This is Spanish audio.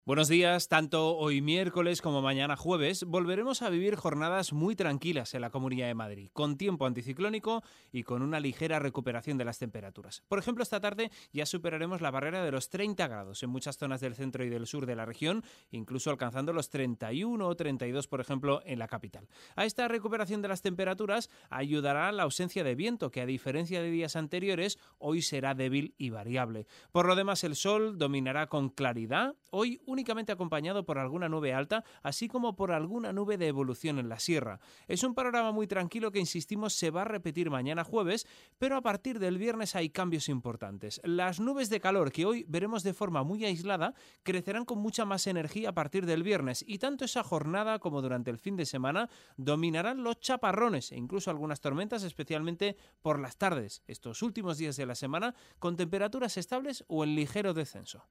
Buenos días, tanto hoy miércoles como mañana jueves volveremos a vivir jornadas muy tranquilas en la Comunidad de Madrid, con tiempo anticiclónico y con una ligera recuperación de las temperaturas. Por ejemplo, esta tarde ya superaremos la barrera de los 30 grados en muchas zonas del centro y del sur de la región, incluso alcanzando los 31 o 32, por ejemplo, en la capital. A esta recuperación de las temperaturas ayudará la ausencia de viento, que a diferencia de días anteriores, hoy será débil y variable. Por lo demás, el sol dominará con claridad, hoy únicamente acompañado por alguna nube alta, así como por alguna nube de evolución en la sierra. Es un panorama muy tranquilo que, insistimos, se va a repetir mañana jueves, pero a partir del viernes hay cambios importantes. Las nubes de calor, que hoy veremos de forma muy aislada, crecerán con mucha más energía a partir del viernes, y tanto esa jornada como durante el fin de semana dominarán los chaparrones e incluso algunas tormentas, especialmente por las tardes, estos últimos días de la semana, con temperaturas estables o en ligero descenso.